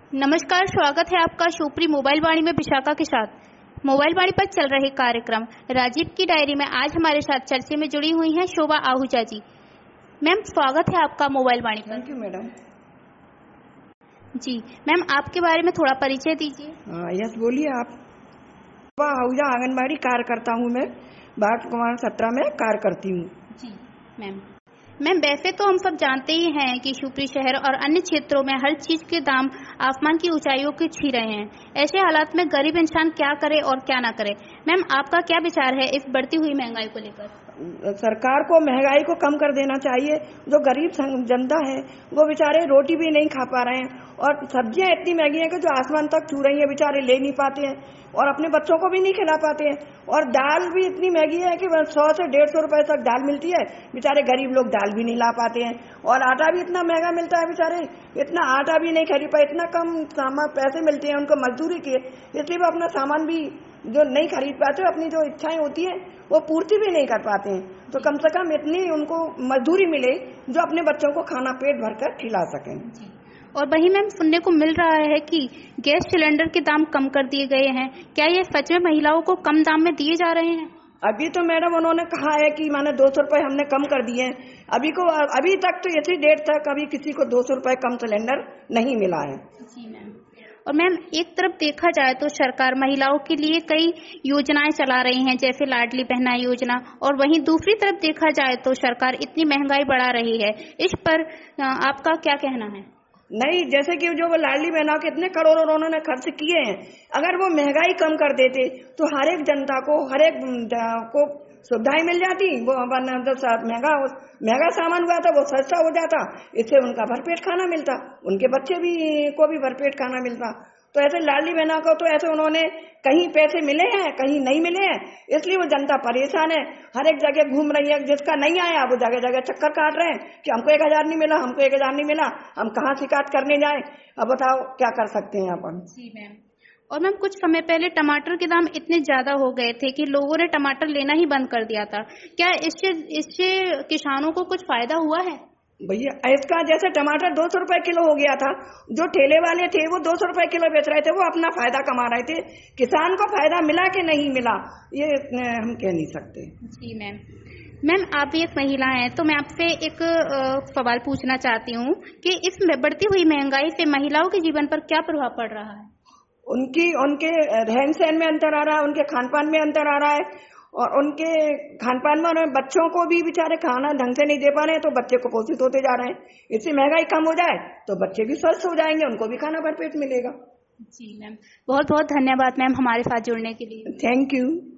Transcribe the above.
नमस्कार, स्वागत है आपका शिवपुरी मोबाइल वाणी में विशाखा के साथ। मोबाइल वाणी पर चल रहे कार्यक्रम राजीव की डायरी में आज हमारे साथ चर्चा में जुड़ी हुई हैं शोभा आहूजा जी। मैम, स्वागत है आपका मोबाइल वाणी पर। Thank you madam. जी मैम, आपके बारे में थोड़ा परिचय दीजिए। यस, बोलिए आप। शोभा आहूजा, आंगनबाड़ी कार्यकर्ता हूँ मैं, भारत कुमार 17 में कार्य करती हूँ। जी मैम, वैसे तो हम सब जानते ही हैं कि शिवपुरी शहर और अन्य क्षेत्रों में हर चीज के दाम आसमान की ऊंचाइयों को छू रहे हैं। ऐसे हालात में गरीब इंसान क्या करे और क्या ना करे। मैम, आपका क्या विचार है इस बढ़ती हुई महंगाई को लेकर? सरकार को महंगाई को कम कर देना चाहिए। जो गरीब जनता है वो बेचारे रोटी भी नहीं खा पा रहे हैं, और सब्जियां इतनी महंगी हैं कि जो आसमान तक छू रही है, बेचारे ले नहीं पाते हैं और अपने बच्चों को भी नहीं खिला पाते हैं। और दाल भी इतनी महंगी है कि 100 से 150 रुपए तक दाल मिलती है। बेचारे गरीब लोग दाल भी नहीं ला पाते हैं। और आटा भी इतना महंगा मिलता है, बेचारे इतना आटा भी नहीं खरीद पाए, इतना कम सामान पैसे मिलते हैं उनको मजदूरी के, इसलिए वो अपना सामान भी जो नहीं खरीद पाते, अपनी जो इच्छाएं होती हैं वो पूर्ति भी नहीं कर पाते हैं। तो कम से कम इतनी उनको मजदूरी मिले जो अपने बच्चों को खाना पेट भरकर खिला सकें। और वही मैम, सुनने को मिल रहा है कि गैस सिलेंडर के दाम कम कर दिए गए हैं। क्या ये सच में महिलाओं को कम दाम में दिए जा रहे हैं? अभी तो मैडम उन्होंने कहा है कि माने 200 रुपए हमने कम कर दिए हैं। अभी तक तो इसी डेट तक अभी किसी को 200 रुपए कम सिलेंडर नहीं मिला है। जी मैम। और मैम, एक तरफ देखा जाए तो सरकार महिलाओं के लिए कई योजनाएं चला रही हैं, जैसे लाडली बहना योजना, और वहीं दूसरी तरफ देखा जाए तो सरकार इतनी महंगाई बढ़ा रही है। इस पर आपका क्या कहना है? नहीं, जैसे कि जो वो लाडली बहना के इतने करोड़ उन्होंने खर्च किए हैं, अगर वो महंगाई कम कर देते तो हर एक जनता को, हर एक को सुविधाएं मिल जाती। वो महंगा सामान हुआ था वो सस्ता हो जाता, इससे उनका भरपेट खाना मिलता, उनके बच्चे भी को भी भरपेट खाना मिलता। तो ऐसे लाडली बहना को तो ऐसे उन्होंने कहीं पैसे मिले हैं, कहीं नहीं मिले हैं, इसलिए वो जनता परेशान है, हर एक जगह घूम रही है। जिसका नहीं आया वो जगह जगह चक्कर काट रहे हैं कि हमको 1000 नहीं मिला, हमको 1000 नहीं मिला, हम कहाँ शिकायत करने जाएं। अब बताओ क्या कर सकते हैं अपन। जी मैम। और मैम, कुछ समय पहले टमाटर के दाम इतने ज्यादा हो गए थे कि लोगों ने टमाटर लेना ही बंद कर दिया था। क्या इससे किसानों को कुछ फायदा हुआ है? भैया, इसका जैसे टमाटर 200 रुपए किलो हो गया था, जो ठेले वाले थे वो 200 रुपए किलो बेच रहे थे, वो अपना फायदा कमा रहे थे। किसान को फायदा मिला कि नहीं मिला ये हम कह नहीं सकते। जी मैम, आप भी एक महिला हैं, तो मैं आपसे एक सवाल पूछना चाहती हूँ कि इस बढ़ती हुई महंगाई से महिलाओं के जीवन पर क्या प्रभाव पड़ रहा है? उनके रहन सहन में अंतर आ रहा है, उनके खान पान में अंतर आ रहा है, और उनके खान पान में उन्हें बच्चों को भी बेचारे खाना ढंग से नहीं दे पा रहे हैं, तो बच्चे कुपोषित होते जा रहे हैं। इससे महंगाई कम हो जाए तो बच्चे भी स्वस्थ हो जाएंगे, उनको भी खाना भरपेट मिलेगा। जी मैम, बहुत बहुत धन्यवाद मैम हमारे साथ जुड़ने के लिए। Thank you.